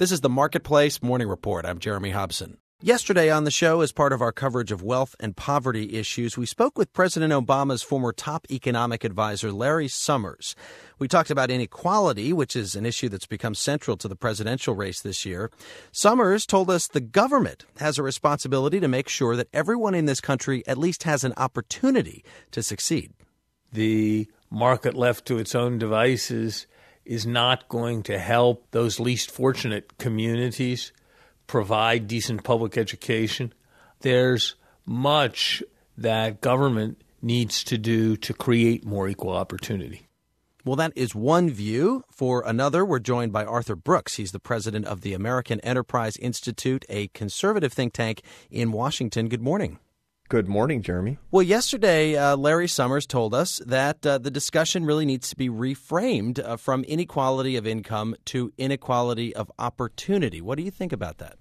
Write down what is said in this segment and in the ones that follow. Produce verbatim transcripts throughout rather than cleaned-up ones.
This is the Marketplace Morning Report. I'm Jeremy Hobson. Yesterday on the show, as part of our coverage of wealth and poverty issues, we spoke with President Obama's former top economic advisor, Larry Summers. We talked about inequality, which is an issue that's become central to the presidential race this year. Summers told us the government has a responsibility to make sure that everyone in this country at least has an opportunity to succeed. The market left to its own devices is not going to help those least fortunate communities provide decent public education. There's much that government needs to do to create more equal opportunity. Well, that is one view. For another, we're joined by Arthur Brooks. He's the president of the American Enterprise Institute, a conservative think tank in Washington. Good morning. Good morning, Jeremy. Well, yesterday, uh, Larry Summers told us that uh, the discussion really needs to be reframed uh, from inequality of income to inequality of opportunity. What do you think about that?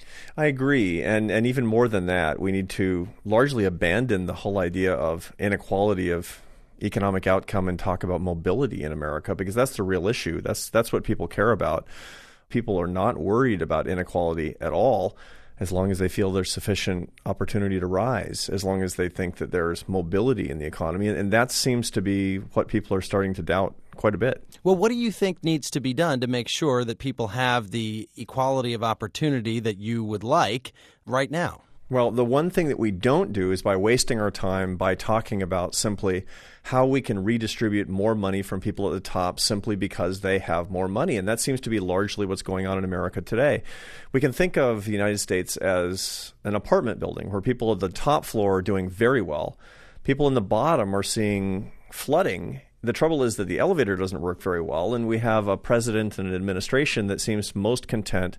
I agree. And, and even more than that, we need to largely abandon the whole idea of inequality of economic outcome and talk about mobility in America, because that's the real issue. That's, that's what people care about. People are not worried about inequality at all, as long as they feel there's sufficient opportunity to rise, as long as they think that there's mobility in the economy. And that seems to be what people are starting to doubt quite a bit. Well, what do you think needs to be done to make sure that people have the equality of opportunity that you would like right now? Well, the one thing that we don't do is by wasting our time by talking about simply how we can redistribute more money from people at the top simply because they have more money. And that seems to be largely what's going on in America today. We can think of the United States as an apartment building where people at the top floor are doing very well. People in the bottom are seeing flooding. The trouble is that the elevator doesn't work very well, and we have a president and an administration that seems most content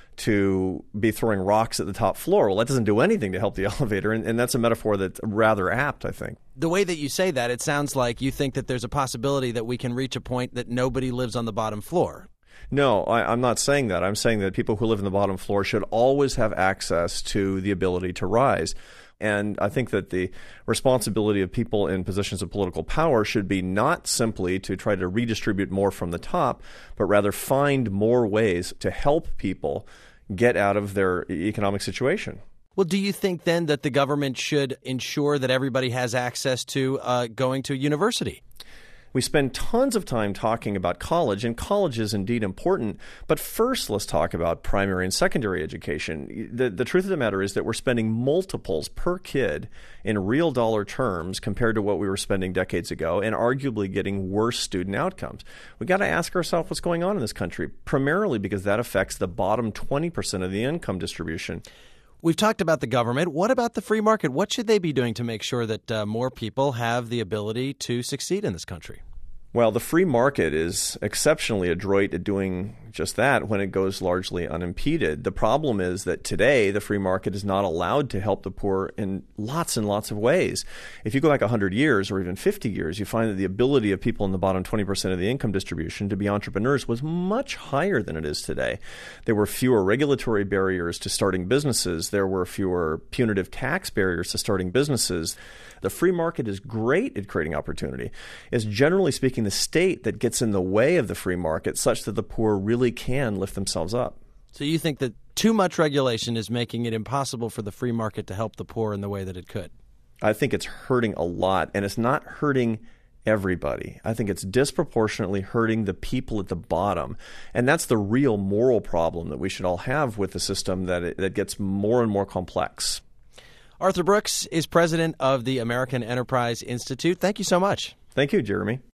to be throwing rocks at the top floor. Well, that doesn't do anything to help the elevator, and, and that's a metaphor that's rather apt, I think. The way that you say that, it sounds like you think that there's a possibility that we can reach a point that nobody lives on the bottom floor. No, I, I'm not saying that. I'm saying that people who live in the bottom floor should always have access to the ability to rise. And I think that the responsibility of people in positions of political power should be not simply to try to redistribute more from the top, but rather find more ways to help people get out of their economic situation. Well, do you think then that the government should ensure that everybody has access to uh, going to university? We spend tons of time talking about college, and college is indeed important. But first, let's talk about primary and secondary education. The, the truth of the matter is that we're spending multiples per kid in real dollar terms compared to what we were spending decades ago, and arguably getting worse student outcomes. We've got to ask ourselves what's going on in this country, primarily because that affects the bottom twenty percent of the income distribution. We've talked about the government. What about the free market? What should they be doing to make sure that uh, more people have the ability to succeed in this country? Well, the free market is exceptionally adroit at doing just that when it goes largely unimpeded. The problem is that today the free market is not allowed to help the poor in lots and lots of ways. If you go back one hundred years or even fifty years, you find that the ability of people in the bottom twenty percent of the income distribution to be entrepreneurs was much higher than it is today. There were fewer regulatory barriers to starting businesses. There were fewer punitive tax barriers to starting businesses. The free market is great at creating opportunity. It's generally speaking the state that gets in the way of the free market such that the poor really can lift themselves up. So you think that too much regulation is making it impossible for the free market to help the poor in the way that it could? I think it's hurting a lot, and it's not hurting everybody. I think it's disproportionately hurting the people at the bottom. And that's the real moral problem that we should all have with the system that it, that gets more and more complex. Arthur Brooks is president of the American Enterprise Institute. Thank you so much. Thank you, Jeremy.